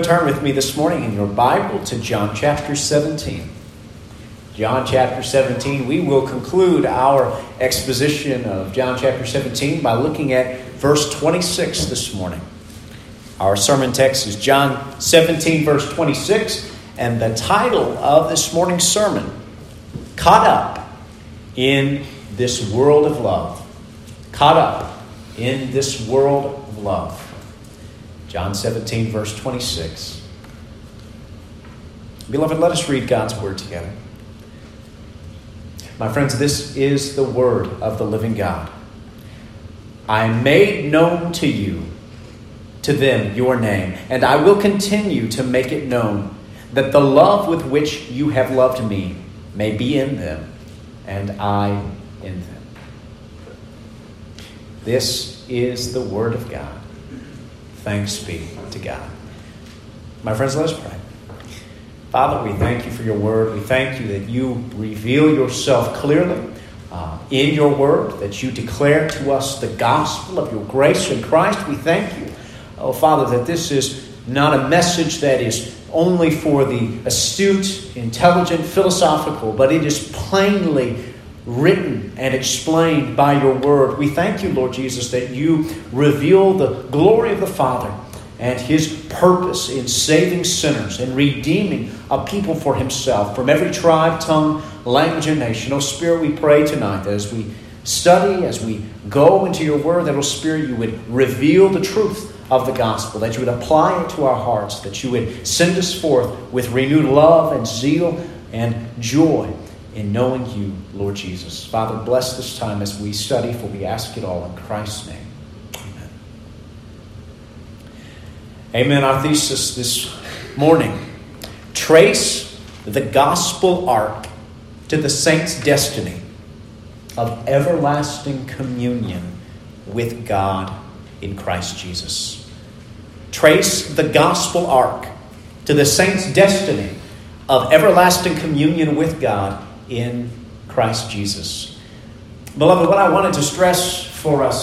turn with me this morning in your Bible to John chapter 17. John chapter 17. We will conclude our exposition of John chapter 17 by looking at verse 26 this morning. Our sermon text is John 17, verse 26, and the title of this morning's sermon, Caught Up in This World of Love. Caught Up in This World of Love. John 17, verse 26. Beloved, let us read God's word together. My friends, this is the word of the living God. I made known to them, your name, and I will continue to make it known, that the love with which you have loved me may be in them, and I in them. This is the word of God. Thanks be to God. My friends, let us pray. Father, we thank you for your word. We thank you that you reveal yourself clearly in your word, that you declare to us the gospel of your grace in Christ. We thank you, oh Father, that this is not a message that is only for the astute, intelligent, philosophical, but it is plainly written and explained by your word. We thank you, Lord Jesus, that you reveal the glory of the Father and his purpose in saving sinners and redeeming a people for himself from every tribe, tongue, language, and nation. Oh Spirit, we pray tonight that as we study, as we go into your word, that, oh Spirit, you would reveal the truth of the gospel, that you would apply it to our hearts, that you would send us forth with renewed love and zeal and joy in knowing you, Lord Jesus. Father, bless this time as we study, for we ask it all in Christ's name. Amen. Amen. Our thesis this morning: trace the gospel arc to the saint's destiny of everlasting communion with God in Christ Jesus. Trace the gospel arc to the saint's destiny of everlasting communion with God in Christ Jesus. Beloved, what I wanted to stress for us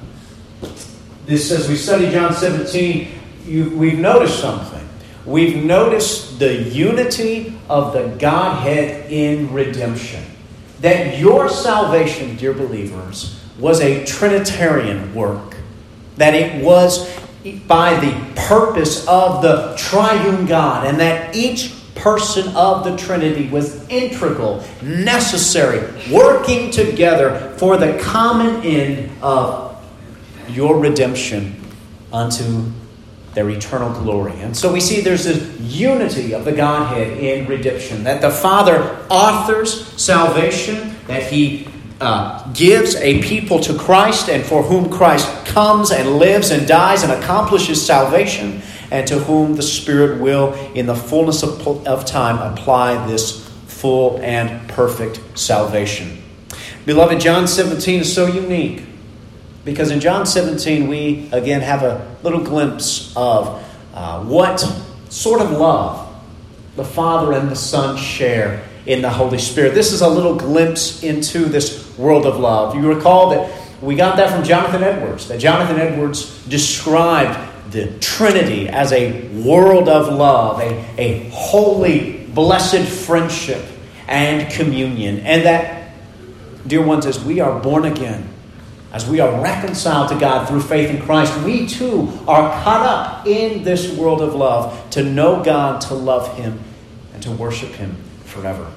this as we study John 17, we've noticed something. We've noticed the unity of the Godhead in redemption. That your salvation, dear believers, was a Trinitarian work. That it was by the purpose of the triune God, and that each person of the Trinity was integral, necessary, working together for the common end of your redemption unto their eternal glory. And so we see there's this unity of the Godhead in redemption, that the Father authors salvation, that he gives a people to Christ, and for whom Christ comes and lives and dies and accomplishes salvation, and to whom the Spirit will, in the fullness of time, apply this full and perfect salvation. Beloved, John 17 is so unique, because in John 17 we again have a little glimpse of what sort of love the Father and the Son share in the Holy Spirit. This is a little glimpse into this world of love. You recall that we got that from Jonathan Edwards, that Jonathan Edwards described the Trinity as a world of love, a holy, blessed friendship and communion. And that, dear ones, as we are born again, as we are reconciled to God through faith in Christ, we too are caught up in this world of love to know God, to love him, and to worship him forever.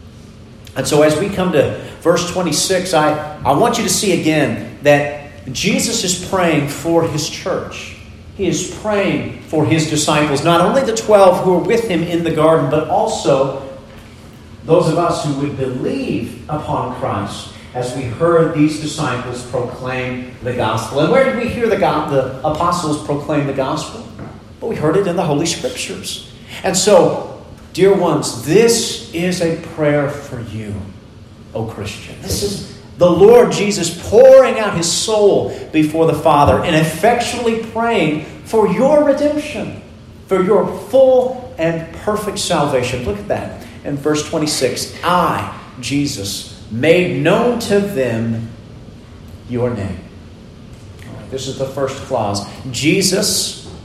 And so as we come to verse 26, I want you to see again that Jesus is praying for his church. He is praying for his disciples, not only the 12 who are with him in the garden, but also those of us who would believe upon Christ as we heard these disciples proclaim the gospel. And where did we hear the apostles proclaim the gospel? Well, we heard it in the Holy Scriptures. And so, dear ones, this is a prayer for you, O Christian. This is the Lord Jesus pouring out his soul before the Father and effectually praying for your redemption, for your full and perfect salvation. Look at that in verse 26. I, Jesus, made known to them your name. All right, this is the first clause. Jesus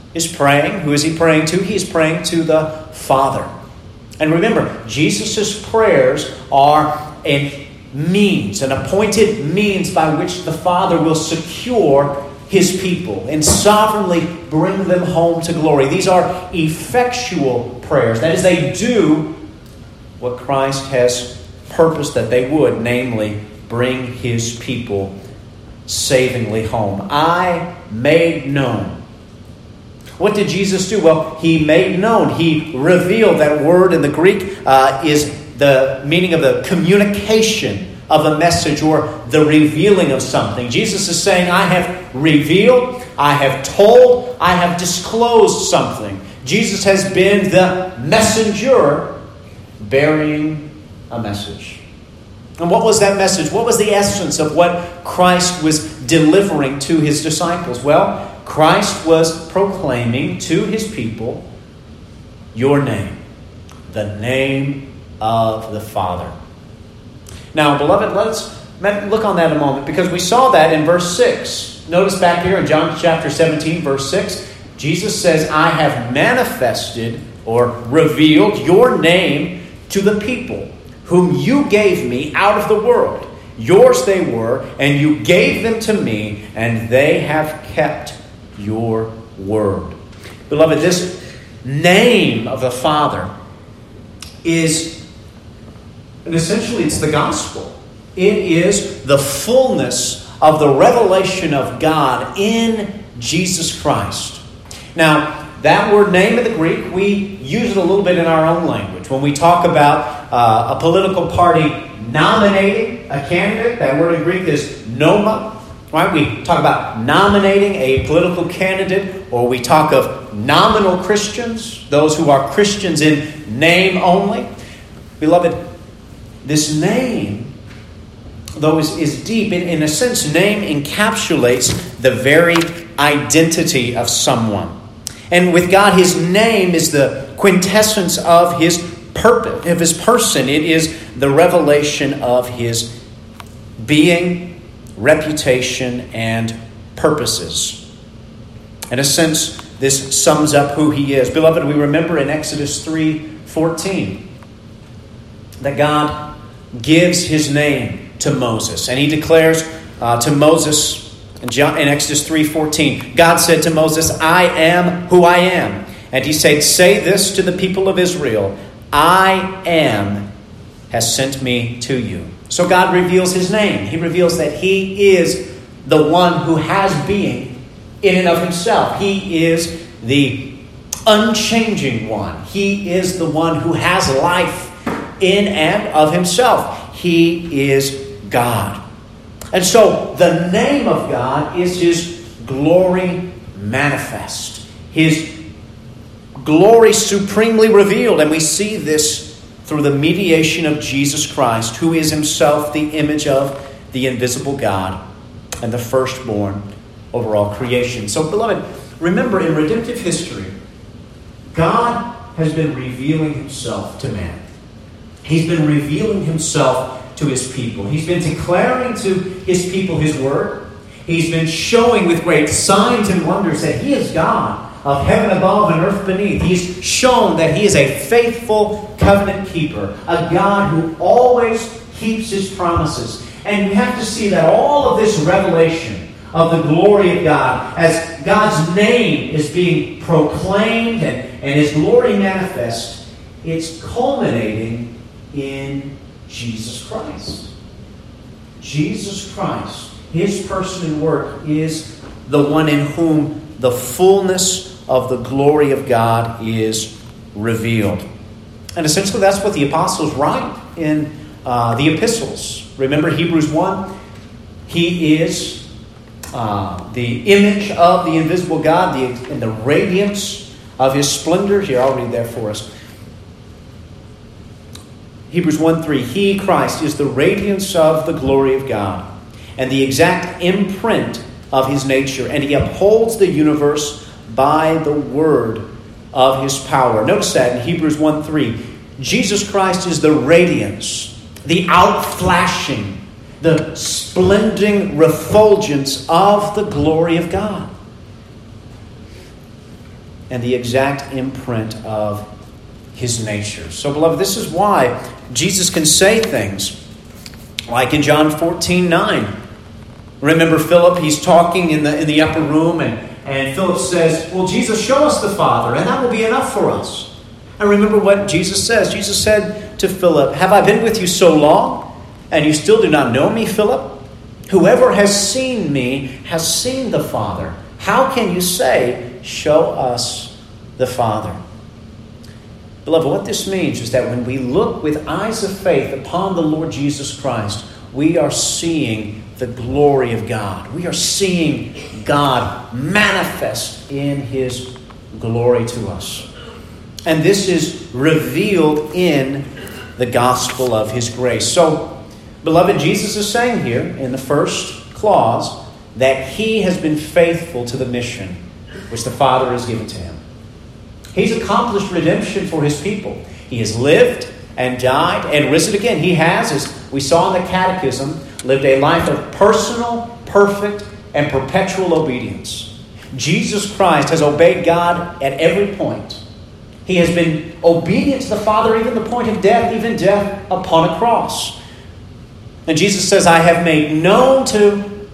is praying. Who is he praying to? He is praying to the Father. And remember, Jesus' prayers are an appointed means by which the Father will secure his people and sovereignly bring them home to glory. These are effectual prayers. That is, they do what Christ has purposed that they would, namely, bring his people savingly home. I made known. What did Jesus do? Well, he made known. He revealed. That word in the Greek is the meaning of the communication of a message or the revealing of something. Jesus is saying, I have revealed, I have told, I have disclosed something. Jesus has been the messenger bearing a message. And what was that message? What was the essence of what Christ was delivering to his disciples? Well, Christ was proclaiming to his people your name, the name of the Father. Now, beloved, let's look on that a moment, because we saw that in verse 6. Notice back here in John chapter 17, verse 6, Jesus says, I have manifested or revealed your name to the people whom you gave me out of the world. Yours they were, and you gave them to me, and they have kept your word. Beloved, this name of the Father is, and essentially it's the gospel. It is the fullness of the revelation of God in Jesus Christ. Now, that word name in the Greek, we use it a little bit in our own language. When we talk about a political party nominating a candidate, that word in Greek is noma. Right? We talk about nominating a political candidate, or we talk of nominal Christians, those who are Christians in name only. Beloved, this name, though, is deep. In a sense, name encapsulates the very identity of someone. And with God, his name is the quintessence of his purpose, of his person. It is the revelation of his being, reputation, and purposes. In a sense, this sums up who he is. Beloved, we remember in Exodus 3:14 that God gives his name to Moses. And he declares to Moses in Exodus 3:14, God said to Moses, I am who I am. And he said, say this to the people of Israel, I am has sent me to you. So God reveals his name. He reveals that he is the one who has being in and of himself. He is the unchanging one. He is the one who has life in and of himself. He is God. And so the name of God is his glory manifest. His glory supremely revealed. And we see this through the mediation of Jesus Christ, who is himself the image of the invisible God and the firstborn over all creation. So, beloved, remember, in redemptive history, God has been revealing himself to man. He's been revealing himself to his people. He's been declaring to his people his word. He's been showing with great signs and wonders that he is God of heaven above and earth beneath. He's shown that he is a faithful covenant keeper, a God who always keeps his promises. And we have to see that all of this revelation of the glory of God, as God's name is being proclaimed and his glory manifest, it's culminating in Jesus Christ. Jesus Christ, his person and work, is the one in whom the fullness of the glory of God is revealed. And essentially that's what the apostles write in the epistles. Remember Hebrews 1? He is the image of the invisible God and the radiance of his splendor. Here, I'll read that for us. Hebrews 1:3, he, Christ, is the radiance of the glory of God and the exact imprint of his nature, and he upholds the universe by the word of his power. Notice that in Hebrews 1:3, Jesus Christ is the radiance, the outflashing, the splendid refulgence of the glory of God. and the exact imprint of his nature. So, beloved, this is why Jesus can say things like in John 14:9. Remember Philip, he's talking in the upper room, and Philip says, well, Jesus, show us the Father, and that will be enough for us. And remember what Jesus says. Jesus said to Philip, have I been with you so long, and you still do not know me, Philip? Whoever has seen me has seen the Father. How can you say, show us the Father? Beloved, what this means is that when we look with eyes of faith upon the Lord Jesus Christ, we are seeing the glory of God. We are seeing God manifest in his glory to us. And this is revealed in the gospel of his grace. So, beloved, Jesus is saying here in the first clause that he has been faithful to the mission which the Father has given to him. He's accomplished redemption for his people. He has lived and died and risen again. He has, as we saw in the Catechism, lived a life of personal, perfect, and perpetual obedience. Jesus Christ has obeyed God at every point. He has been obedient to the Father, even the point of death, even death upon a cross. And Jesus says, I have made known to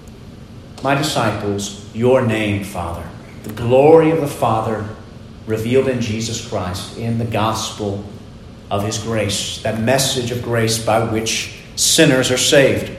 my disciples your name, Father. The glory of the Father revealed in Jesus Christ, in the gospel of his grace, that message of grace by which sinners are saved.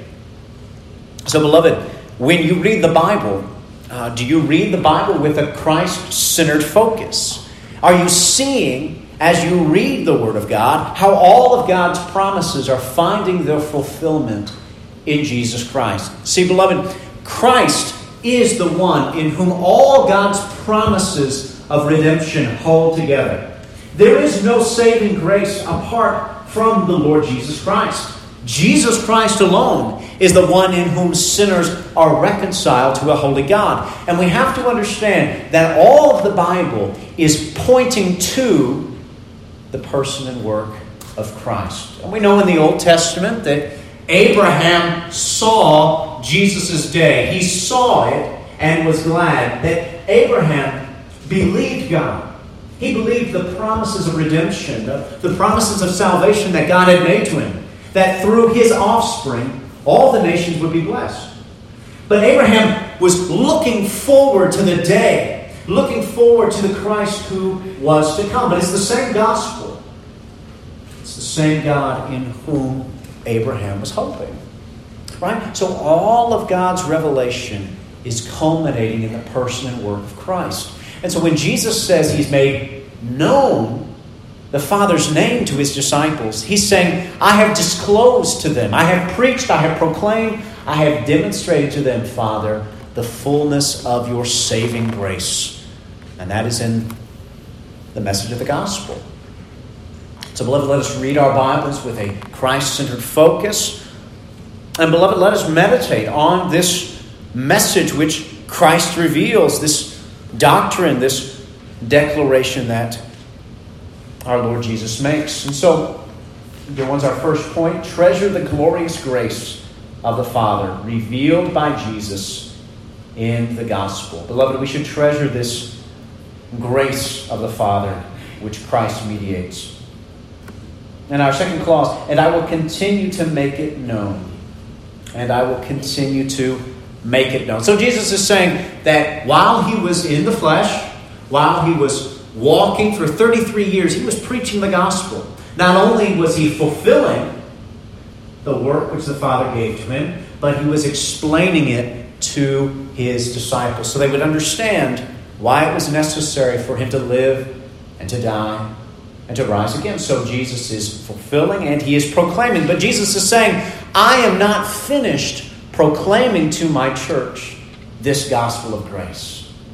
So, beloved, when you read the Bible, do you read the Bible with a Christ-centered focus? Are you seeing, as you read the Word of God, how all of God's promises are finding their fulfillment in Jesus Christ? See, beloved, Christ is the one in whom all God's promises of redemption hold together. There is no saving grace apart from the Lord Jesus Christ. Jesus Christ alone is the one in whom sinners are reconciled to a holy God. And we have to understand that all of the Bible is pointing to the person and work of Christ. And we know in the Old Testament that Abraham saw Jesus' day. He saw it and was glad. That Abraham believed God. He believed the promises of redemption, the promises of salvation that God had made to him, that through his offspring, all the nations would be blessed. But Abraham was looking forward to the day, looking forward to the Christ who was to come. But it's the same gospel. It's the same God in whom Abraham was hoping. Right? So all of God's revelation is culminating in the person and work of Christ. And so when Jesus says he's made known the Father's name to his disciples, he's saying, I have disclosed to them, I have preached, I have proclaimed, I have demonstrated to them, Father, the fullness of your saving grace. And that is in the message of the gospel. So, beloved, let us read our Bibles with a Christ-centered focus. And, beloved, let us meditate on this message which Christ reveals, this doctrine, this declaration that our Lord Jesus makes. And so, dear ones, our first point, treasure the glorious grace of the Father revealed by Jesus in the gospel. Beloved, we should treasure this grace of the Father which Christ mediates. And our second clause, and I will continue to make it known. And I will continue to make it known. So Jesus is saying that while he was in the flesh, while he was walking for 33 years, he was preaching the gospel. Not only was he fulfilling the work which the Father gave to him, but he was explaining it to his disciples so they would understand why it was necessary for him to live and to die and to rise again. So Jesus is fulfilling and he is proclaiming. But Jesus is saying, I am not finished proclaiming to my church this gospel of grace.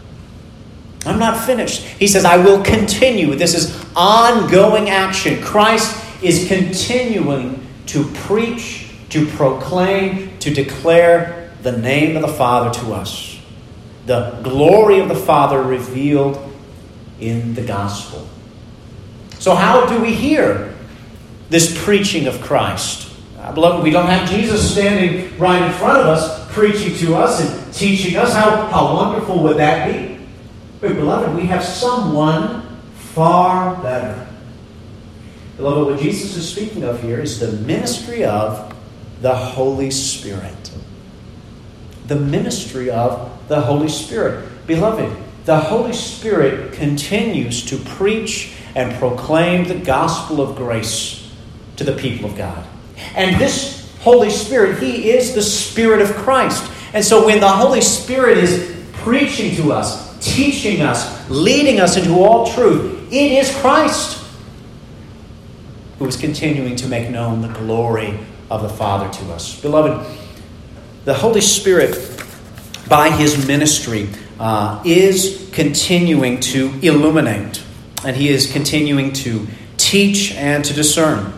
I'm not finished. He says, I will continue. This is ongoing action. Christ is continuing to preach, to proclaim, to declare the name of the Father to us. The glory of the Father revealed in the gospel. So how do we hear this preaching of Christ? Beloved, we don't have Jesus standing right in front of us, preaching to us and teaching us. How wonderful would that be? But beloved, we have someone far better. Beloved, what Jesus is speaking of here is the ministry of the Holy Spirit. The ministry of the Holy Spirit. Beloved, the Holy Spirit continues to preach and proclaim the gospel of grace to the people of God. And this Holy Spirit, He is the Spirit of Christ. And so when the Holy Spirit is preaching to us, teaching us, leading us into all truth, it is Christ who is continuing to make known the glory of the Father to us. Beloved, the Holy Spirit, by His ministry, is continuing to illuminate, and He is continuing to teach and to discern.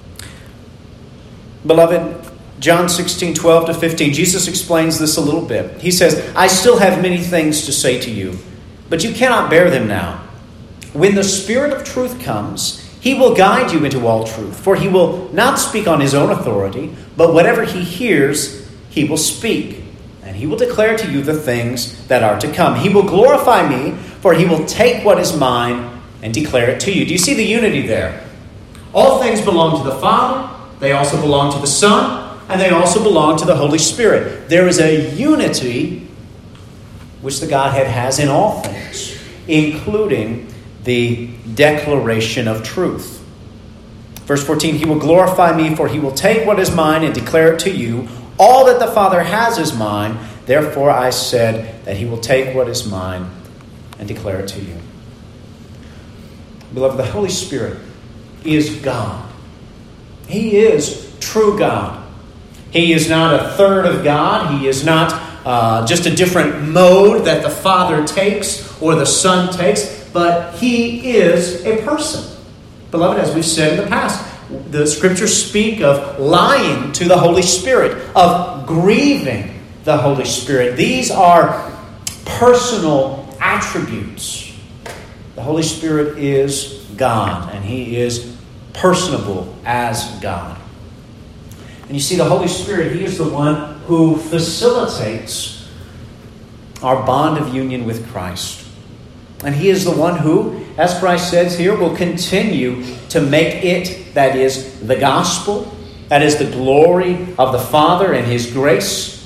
Beloved, John 16:12-15, Jesus explains this a little bit. He says, I still have many things to say to you, but you cannot bear them now. When the Spirit of truth comes, He will guide you into all truth, for He will not speak on His own authority, but whatever He hears, He will speak, and He will declare to you the things that are to come. He will glorify me, for He will take what is mine and declare it to you. Do you see the unity there? All things belong to the Father, they also belong to the Son, and they also belong to the Holy Spirit. There is a unity which the Godhead has in all things, including the declaration of truth. Verse 14, He will glorify me, for He will take what is mine and declare it to you. All that the Father has is mine. Therefore I said that He will take what is mine and declare it to you. Beloved, the Holy Spirit is God. He is true God. He is not a third of God. He is not just a different mode that the Father takes or the Son takes, but He is a person. Beloved, as we've said in the past, the Scriptures speak of lying to the Holy Spirit, of grieving the Holy Spirit. These are personal attributes. The Holy Spirit is God, and He is personable as God. And you see, the Holy Spirit, He is the one who facilitates our bond of union with Christ. And He is the one who, as Christ says here, will continue to make it, that is, the gospel, that is, the glory of the Father and His grace,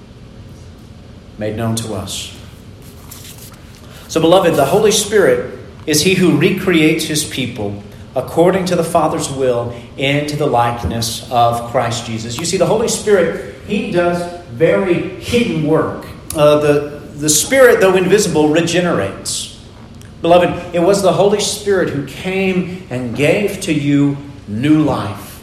made known to us. So, beloved, the Holy Spirit is He who recreates His people according to the Father's will into the likeness of Christ Jesus. You see, the Holy Spirit, He does very hidden work. The Spirit, though invisible, regenerates. Beloved, it was the Holy Spirit who came and gave to you new life.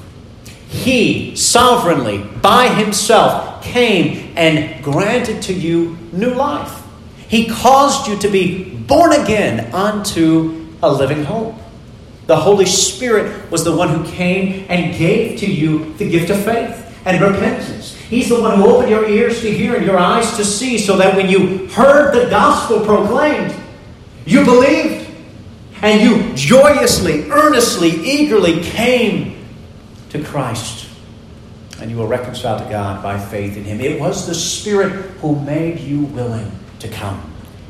He sovereignly, by Himself, came and granted to you new life. He caused you to be born again unto a living hope. The Holy Spirit was the one who came and gave to you the gift of faith and repentance. He's the one who opened your ears to hear and your eyes to see, so that when you heard the gospel proclaimed, you believed, and you joyously, earnestly, eagerly came to Christ. And you were reconciled to God by faith in Him. It was the Spirit who made you willing to come.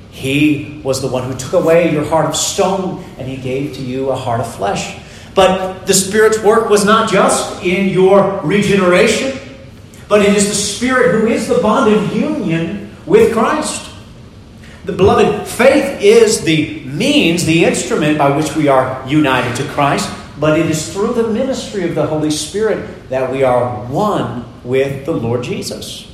He was the one who took away your heart of stone, and He gave to you a heart of flesh. But the Spirit's work was not just in your regeneration, but it is the Spirit who is the bond of union with Christ. The beloved, faith is the means, the instrument by which we are united to Christ, but it is through the ministry of the Holy Spirit that we are one with the Lord Jesus.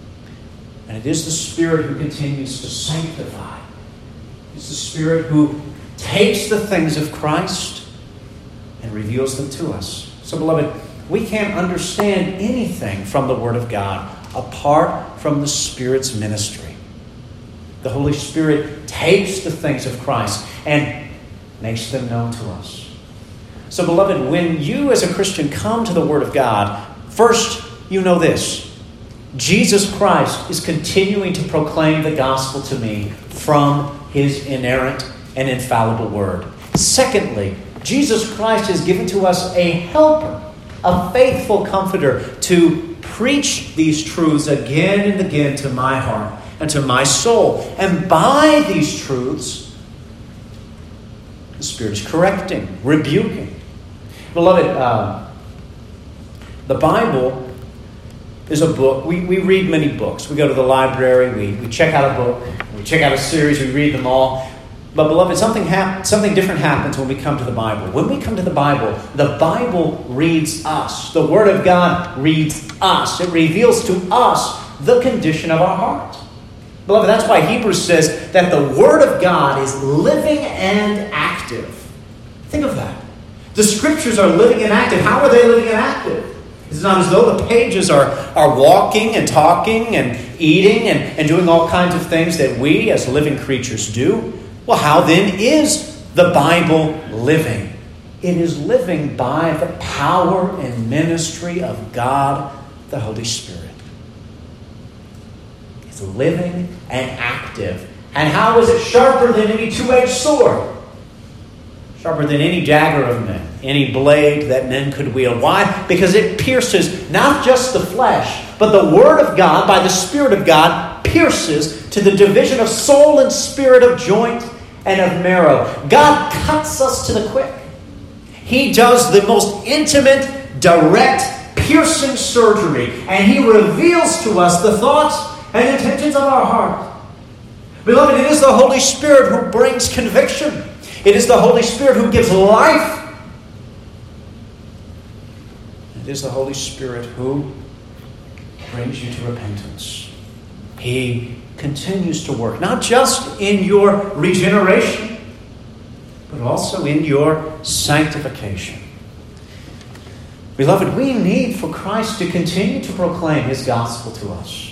And it is the Spirit who continues to sanctify. It's the Spirit who takes the things of Christ and reveals them to us. So, beloved, we can't understand anything from the Word of God apart from the Spirit's ministry. The Holy Spirit takes the things of Christ and makes them known to us. So, beloved, when you as a Christian come to the Word of God, first you know this: Jesus Christ is continuing to proclaim the gospel to me from His inerrant and infallible Word. Secondly, Jesus Christ has given to us a helper, a faithful comforter, to preach these truths again and again to my heart and to my soul. And by these truths, the Spirit is correcting, rebuking. Beloved, the Bible is a book. We read many books. We go to the library, we check out a book, we check out a series, we read them all. But beloved, something different happens when we come to the Bible. When we come to the Bible reads us. The Word of God reads us. It reveals to us the condition of our heart. Beloved, that's why Hebrews says that the Word of God is living and active. Think of that. The Scriptures are living and active. How are they living and active? It's not as though the pages are walking and talking and eating and doing all kinds of things that we as living creatures do. Well, how then is the Bible living? It is living by the power and ministry of God, the Holy Spirit. It's living and active. And how is it sharper than any two-edged sword? Sharper than any dagger of men, any blade that men could wield. Why? Because it pierces not just the flesh, but the Word of God, by the Spirit of God, pierces to the division of soul and spirit, of joint and of marrow. God cuts us to the quick. He does the most intimate, direct, piercing surgery, and He reveals to us the thoughts and intentions of our heart. Beloved, it is the Holy Spirit who brings conviction. It is the Holy Spirit who gives life. It is the Holy Spirit who brings you to repentance. He continues to work, not just in your regeneration, but also in your sanctification. Beloved, we need for Christ to continue to proclaim His gospel to us.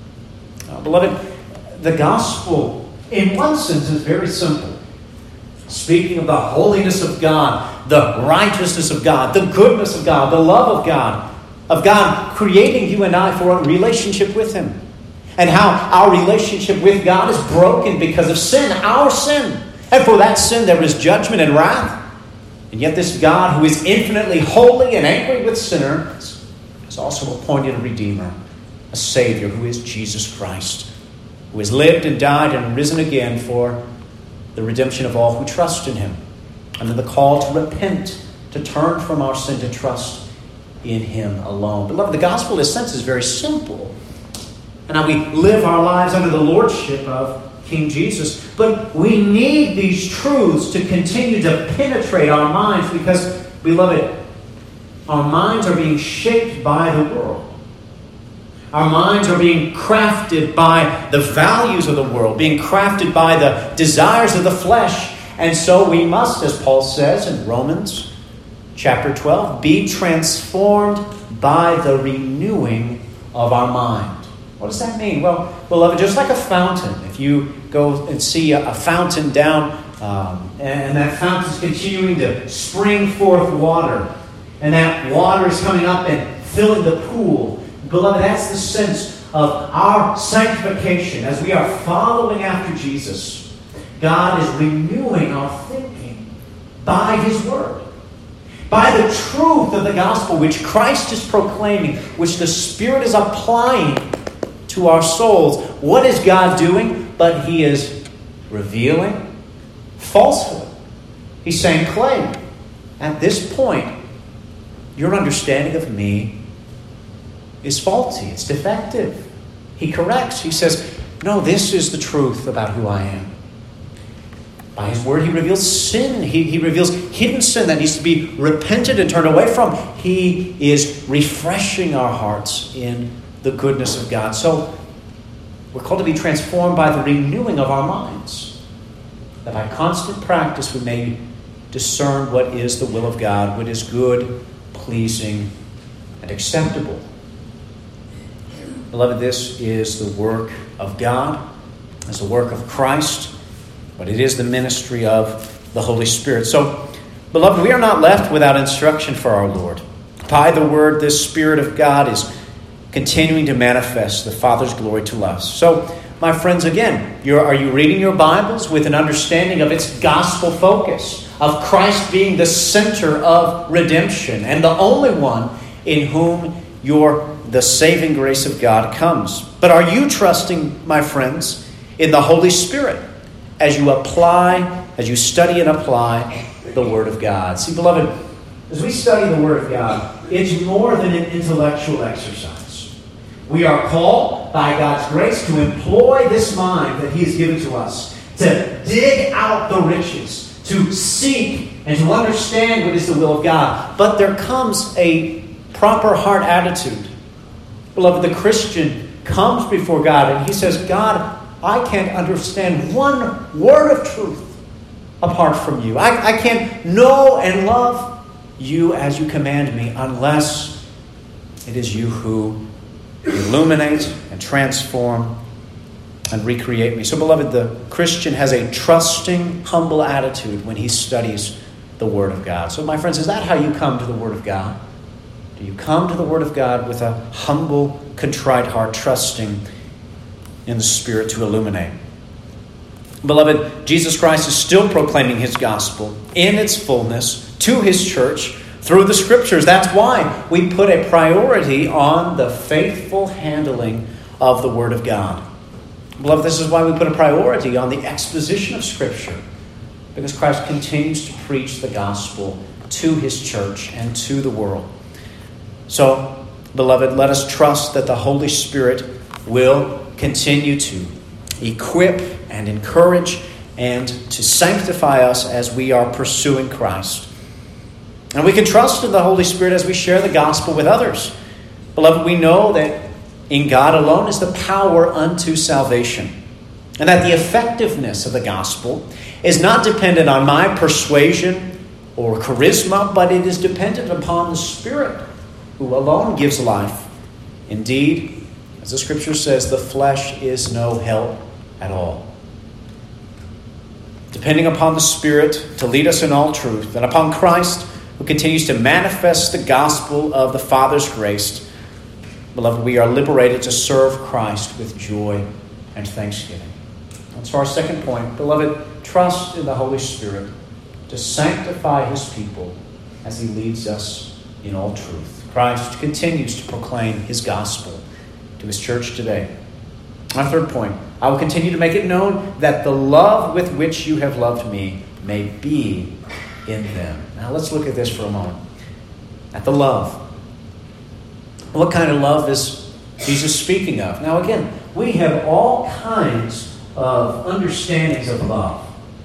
Beloved, the gospel, in one sense, is very simple. Speaking of the holiness of God, the righteousness of God, the goodness of God, the love of God creating you and I for a relationship with Him. And how our relationship with God is broken because of sin, our sin. And for that sin there is judgment and wrath. And yet this God, who is infinitely holy and angry with sinners, has also appointed a Redeemer, a Savior, who is Jesus Christ, who has lived and died and risen again for the redemption of all who trust in Him. And then the call to repent, to turn from our sin, to trust in Him alone. Beloved, the gospel in a sense is very simple. And how we live our lives under the lordship of King Jesus. But we need these truths to continue to penetrate our minds because, beloved, our minds are being shaped by the world. Our minds are being crafted by the values of the world, being crafted by the desires of the flesh. And so we must, as Paul says in Romans chapter 12, be transformed by the renewing of our mind. What does that mean? Well, beloved, just like a fountain, if you go and see a fountain down, and that fountain is continuing to spring forth water, and that water is coming up and filling the pool. Beloved, that's the sense of our sanctification. As we are following after Jesus, God is renewing our thinking by His Word, by the truth of the gospel which Christ is proclaiming, which the Spirit is applying to our souls. What is God doing? But He is revealing falsehood. He's saying, Clay, at this point, your understanding of me is faulty. It's defective. He corrects. He says, no, this is the truth about who I am. By His Word, He reveals sin. He reveals hidden sin that needs to be repented and turned away from. He is refreshing our hearts in the goodness of God. So we're called to be transformed by the renewing of our minds, that by constant practice we may discern what is the will of God, what is good, pleasing, and acceptable. Beloved, this is the work of God. It's the work of Christ, but it is the ministry of the Holy Spirit. So, beloved, we are not left without instruction for our Lord. By the Word, this Spirit of God is continuing to manifest the Father's glory to us. So, my friends, again, are you reading your Bibles with an understanding of its gospel focus, of Christ being the center of redemption and the only one in whom the saving grace of God comes? But But are you trusting, my friends, in the Holy Spirit as you study and apply the Word of God? See, beloved, as we study the Word of God, it's more than an intellectual exercise. We are called by God's grace to employ this mind that He has given to us, to dig out the riches, to seek and to understand what is the will of God. But there comes a proper heart attitude. Beloved, the Christian comes before God and he says, God, I can't understand one word of truth apart from you. I can't know and love you as you command me unless it is you who illuminate and transform and recreate me. So, beloved, the Christian has a trusting, humble attitude when he studies the Word of God. So, my friends, is that how you come to the Word of God? Do you come to the Word of God with a humble, contrite heart, trusting in the Spirit to illuminate? Beloved, Jesus Christ is still proclaiming His gospel in its fullness to His church through the Scriptures. That's why we put a priority on the faithful handling of the Word of God. Beloved, this is why we put a priority on the exposition of Scripture, because Christ continues to preach the gospel to His church and to the world. So, beloved, let us trust that the Holy Spirit will continue to equip and encourage and to sanctify us as we are pursuing Christ. And we can trust in the Holy Spirit as we share the gospel with others. Beloved, we know that in God alone is the power unto salvation, and that the effectiveness of the gospel is not dependent on my persuasion or charisma, but it is dependent upon the Spirit, who alone gives life. Indeed, as the Scripture says, the flesh is no help at all. Depending upon the Spirit to lead us in all truth, and upon Christ, who continues to manifest the gospel of the Father's grace, beloved, we are liberated to serve Christ with joy and thanksgiving. And so our second point, beloved, trust in the Holy Spirit to sanctify His people as He leads us in all truth. Christ continues to proclaim His gospel to His church today. Our third point, I will continue to make it known that the love with which you have loved me may be in them. Now let's look at this for a moment. At the love. What kind of love is Jesus speaking of? Now again, we have all kinds of understandings of love.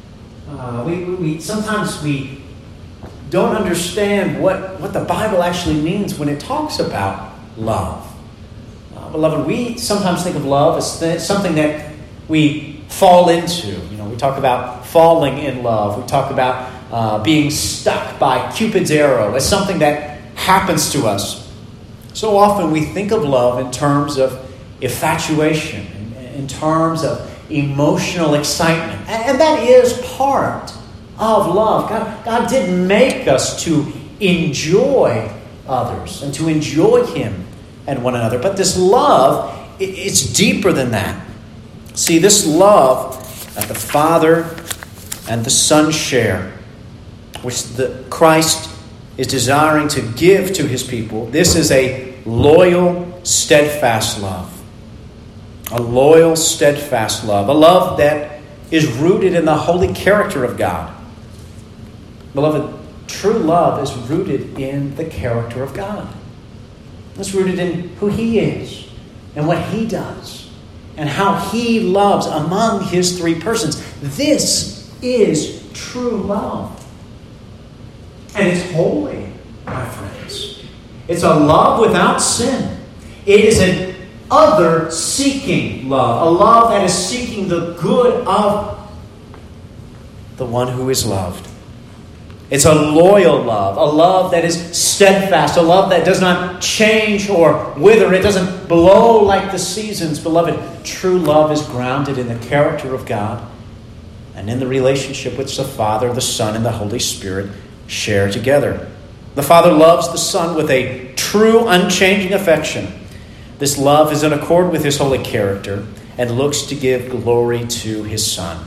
Sometimes we don't understand what the Bible actually means when it talks about love. Beloved, we sometimes think of love as something that we fall into. We talk about falling in love. We talk about being stuck by Cupid's arrow as something that happens to us. So often we think of love in terms of infatuation, in terms of emotional excitement. And that is part of love. God did make us to enjoy others and to enjoy Him and one another. But this love, it's deeper than that. See, this love that the Father and the Son share, which Christ is desiring to give to His people, this is a loyal, steadfast love. A loyal, steadfast love. A love that is rooted in the holy character of God. Beloved, true love is rooted in the character of God. It's rooted in who He is and what He does and how He loves among His three persons. This is true love. And it's holy, my friends. It's a love without sin. It is an other-seeking love, a love that is seeking the good of the one who is loved. It's a loyal love, a love that is steadfast, a love that does not change or wither. It doesn't blow like the seasons. Beloved, true love is grounded in the character of God and in the relationship which the Father, the Son, and the Holy Spirit share together. The Father loves the Son with a true, unchanging affection. This love is in accord with His holy character and looks to give glory to His Son.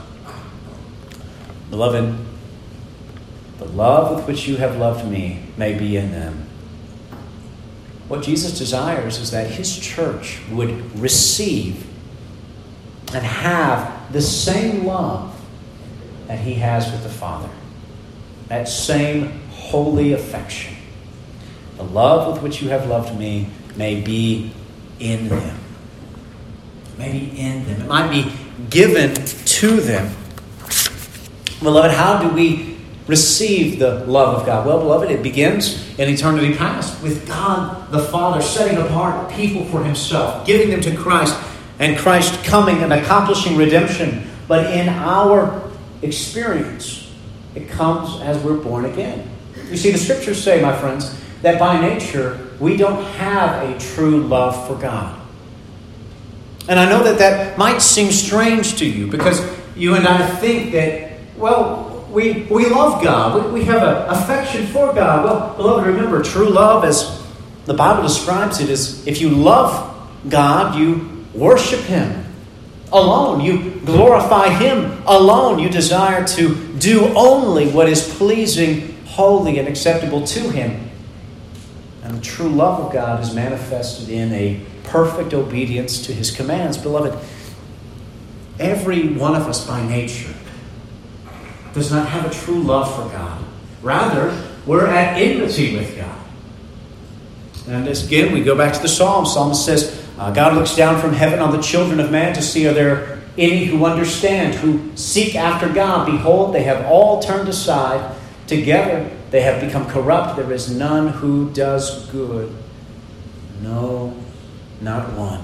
Beloved, the love with which you have loved me may be in them. What Jesus desires is that his church would receive and have the same love that he has with the Father. That same holy affection. The love with which you have loved me may be in them. May be in them. It might be given to them. Beloved, how do we receive the love of God? Well, beloved, it begins in eternity past with God the Father setting apart people for himself, giving them to Christ, and Christ coming and accomplishing redemption. But in our experience, it comes as we're born again. You see, the Scriptures say, my friends, that by nature we don't have a true love for God. And I know that that might seem strange to you because you and I think that, well, we love God. We have an affection for God. Well, beloved, remember, true love, as the Bible describes it, is if you love God, you worship him alone. You glorify him alone. You desire to do only what is pleasing, holy, and acceptable to him. And the true love of God is manifested in a perfect obedience to his commands. Beloved, every one of us by nature does not have a true love for God. Rather, we're at enmity with God. And as again, we go back to the Psalm. The psalmist says, God looks down from heaven on the children of man to see are there any who understand, who seek after God. Behold, they have all turned aside. Together they have become corrupt. There is none who does good. No, not one.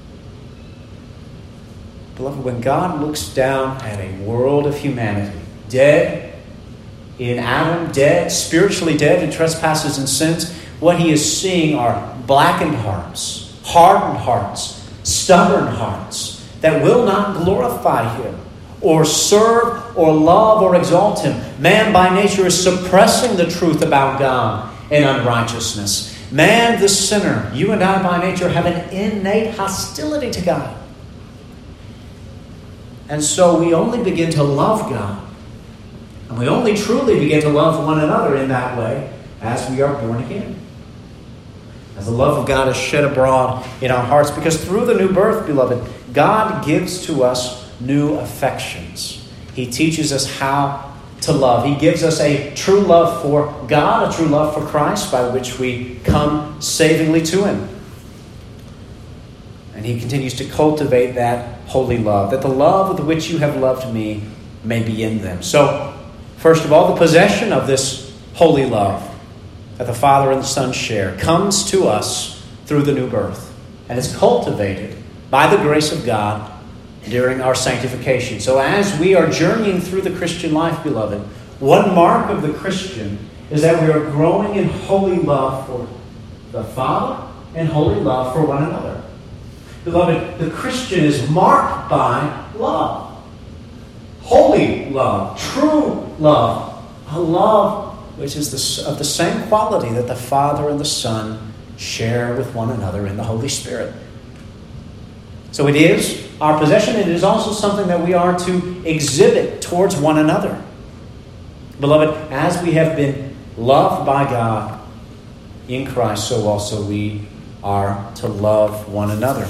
Beloved, when God looks down at a world of humanity, dead in Adam, dead, spiritually dead in trespasses and sins, what he is seeing are blackened hearts, hardened hearts, stubborn hearts that will not glorify him or serve or love or exalt him. Man by nature is suppressing the truth about God and unrighteousness. Man, the sinner, you and I by nature have an innate hostility to God. And so we only begin to love God. And we only truly begin to love one another in that way as we are born again. As the love of God is shed abroad in our hearts. Because through the new birth, beloved, God gives to us new affections. He teaches us how to love. He gives us a true love for God, a true love for Christ, by which we come savingly to him. And he continues to cultivate that holy love, that the love with which you have loved me may be in them. So, first of all, the possession of this holy love that the Father and the Son share comes to us through the new birth and is cultivated by the grace of God during our sanctification. So as we are journeying through the Christian life, beloved, one mark of the Christian is that we are growing in holy love for the Father and holy love for one another. Beloved, the Christian is marked by love. Holy love, true love, a love which is of the same quality that the Father and the Son share with one another in the Holy Spirit. So it is our possession, and it is also something that we are to exhibit towards one another. Beloved, as we have been loved by God in Christ, so also we are to love one another.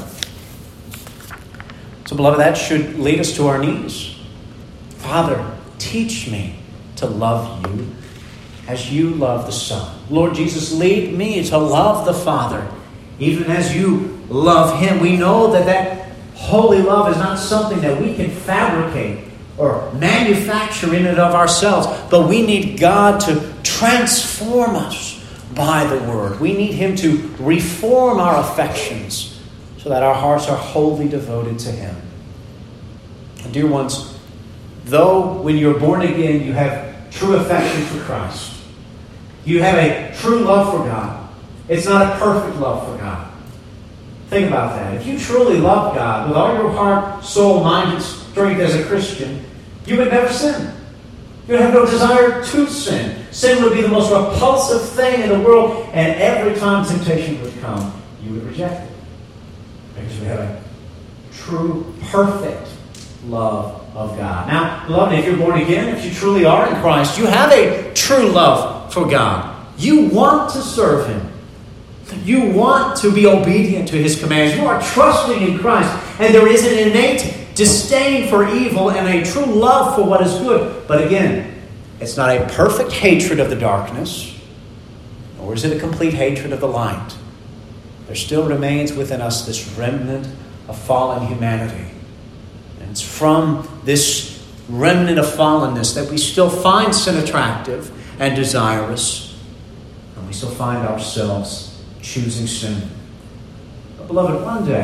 So, beloved, that should lead us to our knees. Father, teach me to love you as you love the Son. Lord Jesus, lead me to love the Father, even as you love him. We know that that holy love is not something that we can fabricate or manufacture in and of ourselves, but we need God to transform us by the Word. We need him to reform our affections so that our hearts are wholly devoted to him. And dear ones, though when you're born again you have true affection for Christ, you have a true love for God, it's not a perfect love for God. Think about that. If you truly love God with all your heart, soul, mind, and strength as a Christian, you would never sin. You would have no desire to sin. Sin would be the most repulsive thing in the world, and every time temptation would come, you would reject it. Because we have a true, perfect love of God. Now, beloved, if you're born again, if you truly are in Christ, you have a true love for God. You want to serve him. You want to be obedient to His commands. You are trusting in Christ. And there is an innate disdain for evil and a true love for what is good. But again, it's not a perfect hatred of the darkness, nor is it a complete hatred of the light. There still remains within us this remnant of fallen humanity. And it's from this remnant of fallenness that we still find sin attractive and desirous, and we still find ourselves choosing sin. But beloved,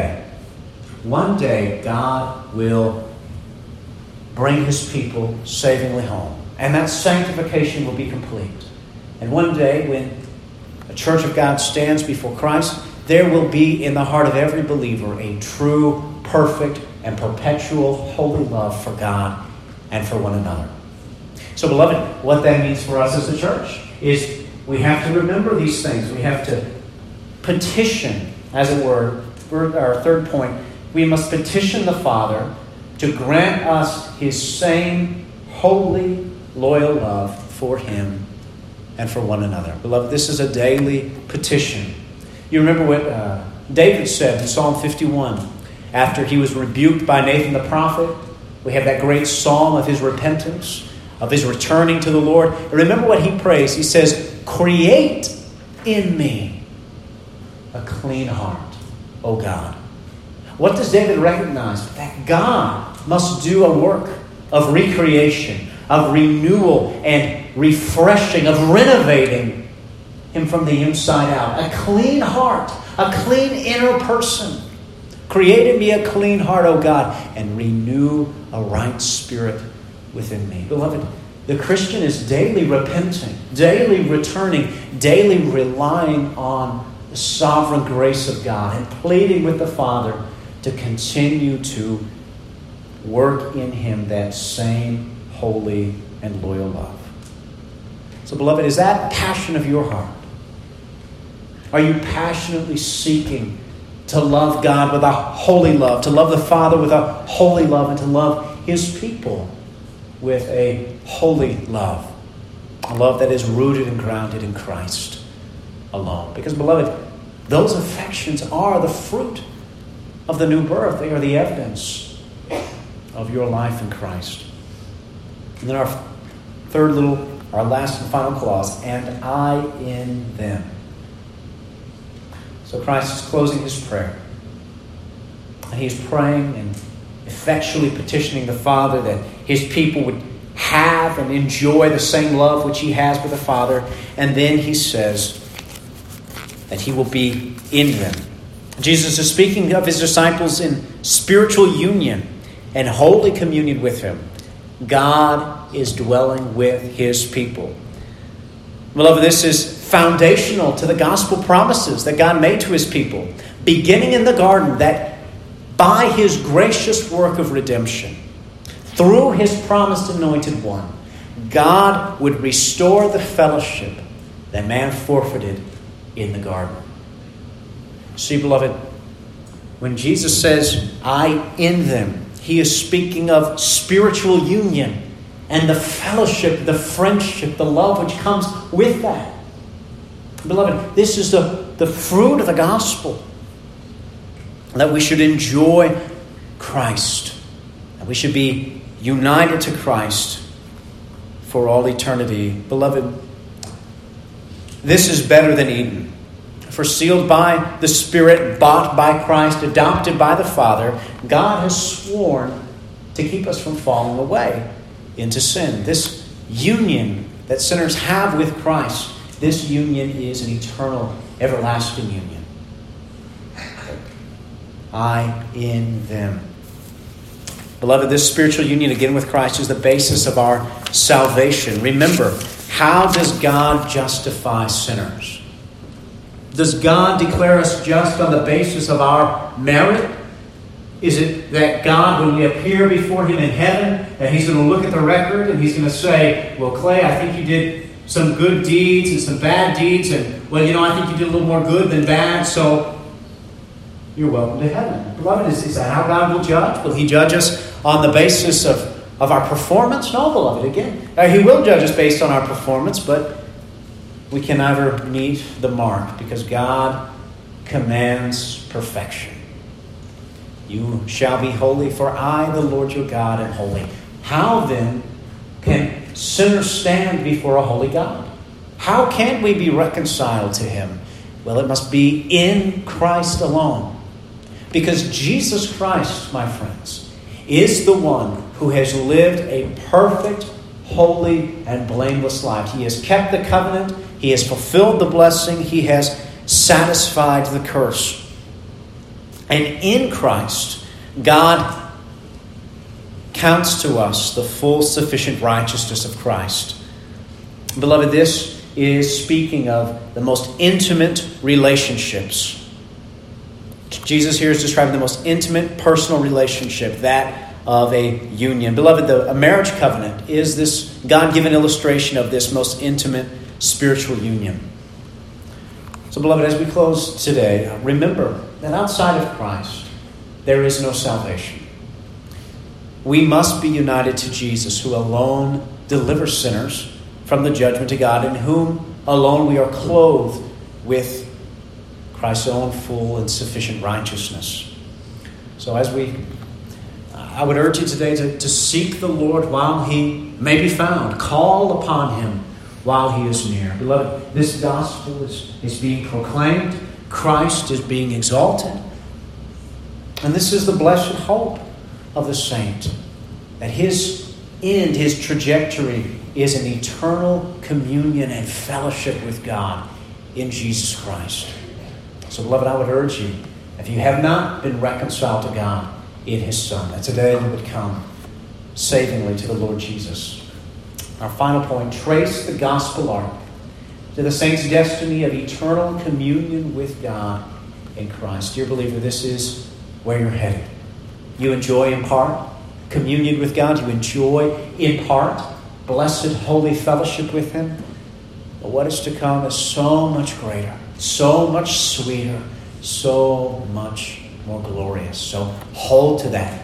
one day God will bring His people savingly home, and that sanctification will be complete. And one day when the church of God stands before Christ, there will be in the heart of every believer a true, perfect, and perpetual holy love for God and for one another. So, beloved, what that means for us as a church is we have to remember these things. We have to petition, as it were, for our third point, we must petition the Father to grant us His same holy, loyal love for Him and for one another. Beloved, this is a daily petition. You remember what David said in Psalm 51 after he was rebuked by Nathan the prophet. We have that great psalm of his repentance, of his returning to the Lord. And remember what he prays. He says, "Create in me a clean heart, O God." What does David recognize? That God must do a work of recreation, of renewal and refreshing, of renovating him from the inside out. A clean heart, a clean inner person. Create in me a clean heart, O God, and renew a right spirit within me. Beloved, the Christian is daily repenting, daily returning, daily relying on the sovereign grace of God and pleading with the Father to continue to work in him that same holy and loyal love. So, beloved, is that passion of your heart? Are you passionately seeking to love God with a holy love, to love the Father with a holy love, and to love His people with a holy love? A love that is rooted and grounded in Christ alone. Because, beloved, those affections are the fruit of the new birth. They are the evidence of your life in Christ. And then our last and final clause, and I in them. So Christ is closing His prayer. And He's praying and effectually petitioning the Father that His people would have and enjoy the same love which He has with the Father. And then He says that He will be in them. Jesus is speaking of His disciples in spiritual union and holy communion with Him. God is dwelling with His people. Beloved, this is foundational to the gospel promises that God made to His people, beginning in the garden, that by His gracious work of redemption, through His promised anointed one, God would restore the fellowship that man forfeited in the garden. See, beloved, when Jesus says, I in them, He is speaking of spiritual union and the fellowship, the friendship, the love which comes with that. Beloved, this is the fruit of the gospel, that we should enjoy Christ, that we should be united to Christ for all eternity. Beloved, this is better than Eden. For sealed by the Spirit, bought by Christ, adopted by the Father, God has sworn to keep us from falling away into sin. This union that sinners have with Christ, this union is an eternal, everlasting union. I in them. Beloved, this spiritual union again with Christ is the basis of our salvation. Remember, how does God justify sinners? Does God declare us just on the basis of our merit? Is it that God, when we appear before Him in heaven, that He's going to look at the record and He's going to say, well, Clay, I think you did some good deeds and some bad deeds, and, well, I think you did a little more good than bad, so you're welcome to heaven. Beloved, is that how God will judge? Will He judge us on the basis of our performance? No, beloved, again. He will judge us based on our performance, but we can never meet the mark because God commands perfection. You shall be holy, for I, the Lord your God, am holy. How then can sinners stand before a holy God? How can we be reconciled to him? Well, it must be in Christ alone. Because Jesus Christ, my friends, is the one who has lived a perfect, holy, and blameless life. He has kept the covenant. He has fulfilled the blessing. He has satisfied the curse. And in Christ, God counts to us the full, sufficient righteousness of Christ. Beloved, this is speaking of the most intimate relationships. Jesus here is describing the most intimate personal relationship, that of a union. Beloved, a marriage covenant is this God-given illustration of this most intimate spiritual union. So, beloved, as we close today, remember that outside of Christ, there is no salvation. We must be united to Jesus, who alone delivers sinners from the judgment of God, in whom alone we are clothed with Christ's own full and sufficient righteousness. So I would urge you today to seek the Lord while he may be found. Call upon him while he is near. Beloved, this gospel is being proclaimed. Christ is being exalted. And this is the blessed hope of the saint, that his end, his trajectory, is an eternal communion and fellowship with God in Jesus Christ. So, beloved, I would urge you, if you have not been reconciled to God in his Son, that today you would come savingly to the Lord Jesus. Our final point, trace the gospel arc to the saint's destiny of eternal communion with God in Christ. Dear believer, this is where you're headed. You enjoy in part communion with God. You enjoy in part blessed holy fellowship with him. But what is to come is so much greater, so much sweeter, so much more glorious. So hold to that.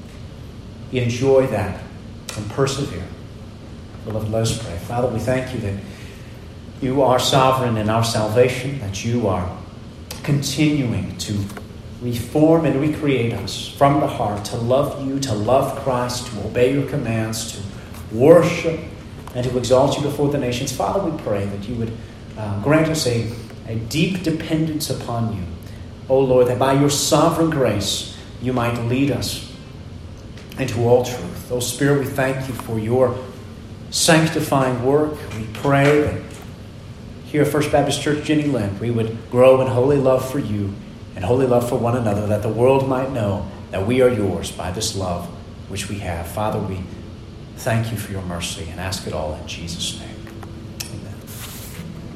Enjoy that and persevere. Beloved, let us pray. Father, we thank you that you are sovereign in our salvation, that you are continuing to reform and recreate us from the heart to love you, to love Christ, to obey your commands, to worship, and to exalt you before the nations. Father, we pray that you would grant us a deep dependence upon you. O Lord, that by your sovereign grace you might lead us into all truth. O Spirit, we thank you for your sanctifying work. We pray that here at First Baptist Church, Jenny Lind, we would grow in holy love for you and holy love for one another, that the world might know that we are yours by this love which we have. Father, we thank you for your mercy and ask it all in Jesus' name.